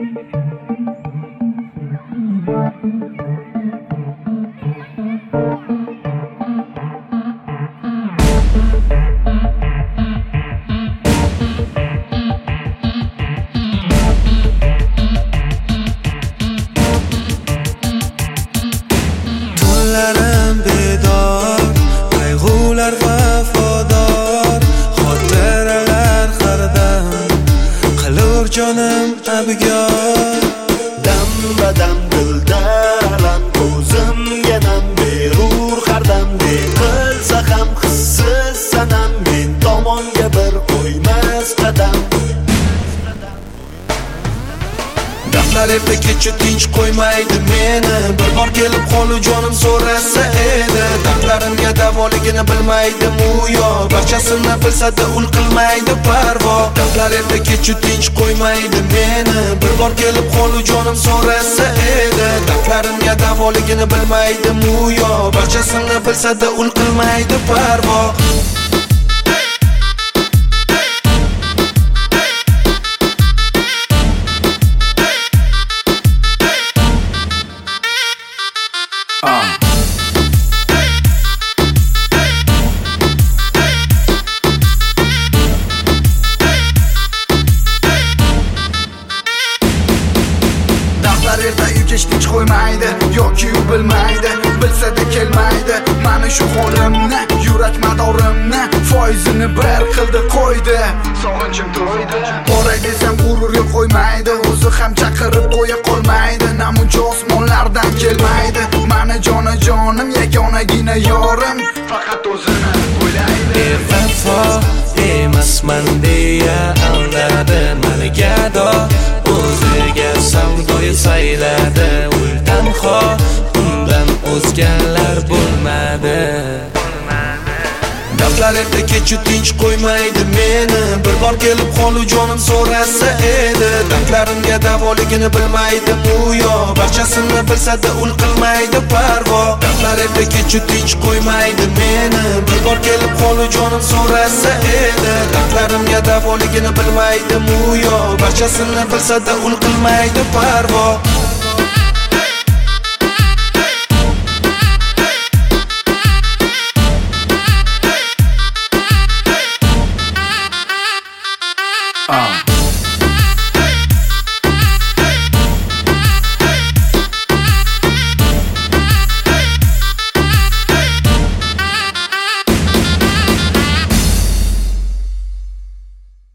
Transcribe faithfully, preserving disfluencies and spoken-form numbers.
Tunlarim bedor, qayg'ular vafodor, xotiralar hardam qilur jonim abgor. Dam-badam dilda alam, ko'zimga nam berur har damde. Qilsa ham hissiz sanam, men tomonga bir qo'ymas qadam. Dardlar erta kecha tinch qo'ymaydi meni, bir bor kelib qolu jonim so'rasa edi. Dardlarimga davoligini bilmaydim u yo, barchasini bilsa-da ul qilmaydi parvo. Dardlar erta kecha tinch qo'ymaydi meni, bir bor kelib qolu jonim so'rasa edi. Dardlarimga davoligini bilmaydim u yo, barchasini bilsa-da ul qilmaydi parvo. Dardlar erta uyga tinch qo'ymaydi, yoki u bilmaydi, bilsa-da kelmaydi. Mani shu holimni, yurak madorimni foizini bir qildi qo'ydi. Sog'inchim to'ydi. Boray desam g'ururga qo'ymaydi, o'zi ham chaqirib qo'ya qolmaydi. Namuncha osmonlardan kelmaydi. Mani jonajonim, yagonagina yorim, faqat o'zini o'ylaydi. Bevafo emasman deya aldadi mani gado, o'ziga savdoyi sayladi. Uldan xo, undan o'zgalar bo'lmadi. Dardlar erta kecha tinch qo'ymaydi meni, bir bor kelib qolu jonim so'rasa edi. Dardlarimga davoligini bilmaydim u yo, barchasini bilsa-da ul qilmaydi parvo. Dardlar erta kecha tinch qo'ymaydi meni, bir bor kelib qolu jonim so'rasa edi. Dardlarimga davoligini bilmaydim u yo, barchasini bilsa-da ul qilmaydi parvo. Ah